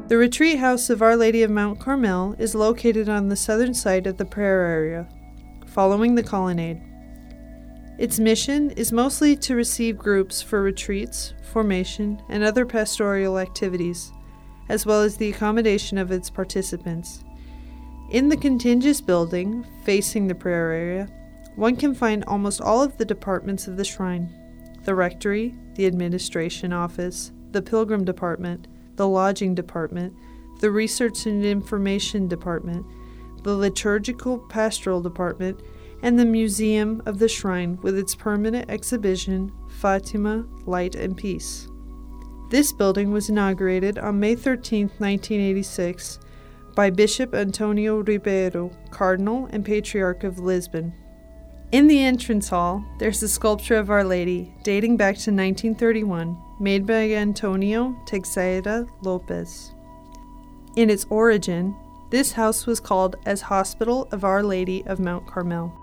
The retreat house of Our Lady of Mount Carmel is located on the southern side of the prayer area, following the colonnade. Its mission is mostly to receive groups for retreats, formation, and other pastoral activities, as well as the accommodation of its participants. In the contiguous building, facing the prayer area, one can find almost all of the departments of the shrine: the rectory, the administration office, the pilgrim department, the lodging department, the research and information department, the liturgical pastoral department, and the museum of the shrine with its permanent exhibition, Fatima, Light and Peace. This building was inaugurated on May 13, 1986, by Bishop Antonio Ribeiro, Cardinal and Patriarch of Lisbon. In the entrance hall, there's a sculpture of Our Lady, dating back to 1931, made by Antonio Teixeira Lopes. In its origin, this house was called as Hospital of Our Lady of Mount Carmel.